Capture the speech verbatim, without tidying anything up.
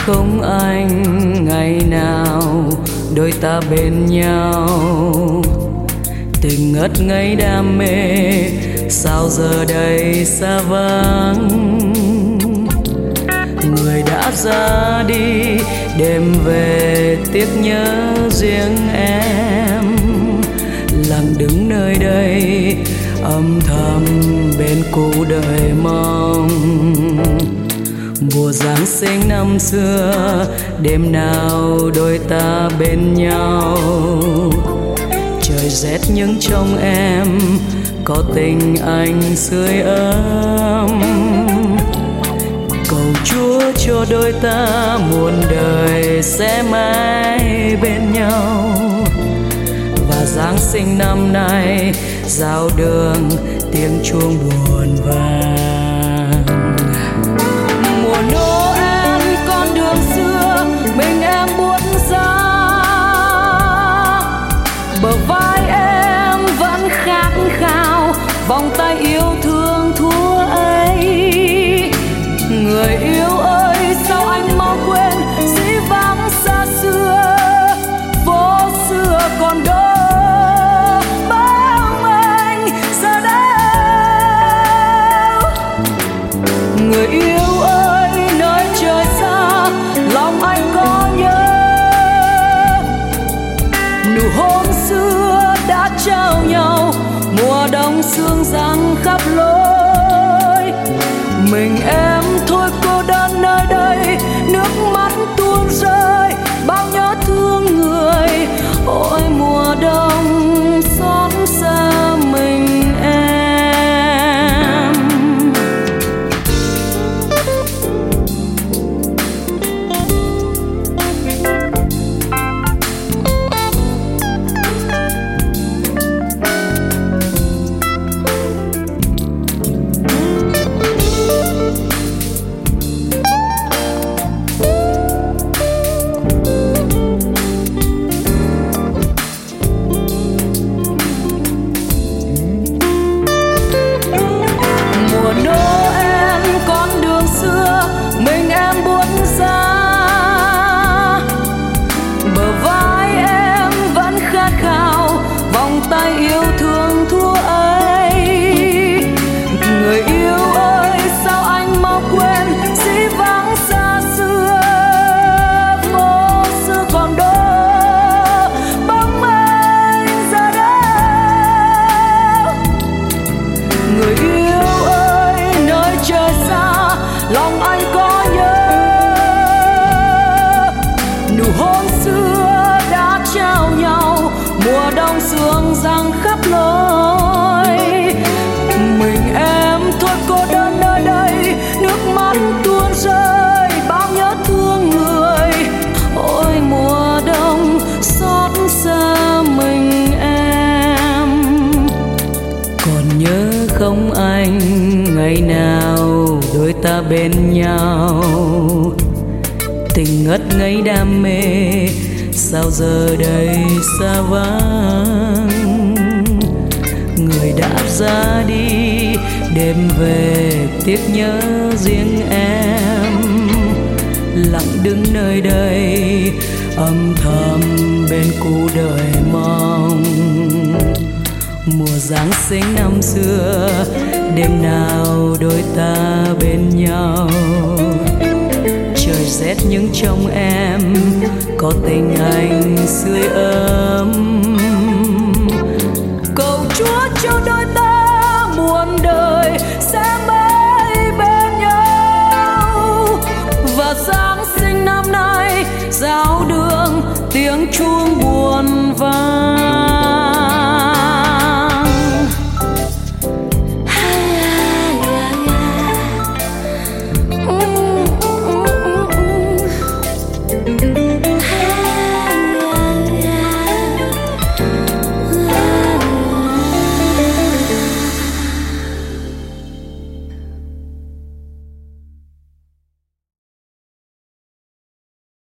không anh, ngày nào đôi ta bên nhau. Tình ngất ngây đam mê, sao giờ đây xa vắng. Người đã ra đi, đêm về tiếc nhớ riêng em. Lặng đứng nơi đây, âm thầm bên cũ đời mong. Mùa Giáng sinh năm xưa, đêm nào đôi ta bên nhau. Trời rét nhưng trong em có tình anh sưởi ấm. Cầu Chúa cho đôi ta muôn đời sẽ mãi bên nhau. Và Giáng sinh năm nay giao đường tiếng chuông buồn vang. Mùa Noel con đường xưa mình em buốt giá, bờ vai em vẫn khát khao vòng tay yêu thương thua ấy. Người yêu ơi sao anh mau quên dĩ vãng xa xưa, phố xưa còn đâu bóng anh giờ đâu. Người yêu ơi nơi trời xa lòng anh có nhớ, nụ hôn xưa đã trao nhau mùa đông sương giăng khắp lối. Mình em thôi cô đơn nơi đây, nước mắt tuôn rơi bao nhớ thương người. Ôi mùa đông xót xa mình em. Lòng anh có nhớ nụ hôn xưa đã trao nhau mùa đông sương giăng khắp lối. Mình em thôi cô đơn nơi đây, nước mắt tuôn rơi bao nhớ thương người. Ôi mùa đông xót xa mình em. Còn nhớ không anh, ngày nào đôi ta bên nhau. Tình ngất ngây đam mê, sao giờ đây xa vắng. Người đã ra đi, đêm về tiếc nhớ riêng em. Lặng đứng nơi đây, âm thầm bên cũ đời mong. Mùa Giáng sinh năm xưa, đêm nào đôi ta bên nhau. Trời rét nhưng trong em có tình anh sưởi ấm. Cầu Chúa cho đôi ta muôn đời sẽ mãi bên nhau. Và Giáng sinh năm nay giao đường tiếng chuông buồn vang. Thank you.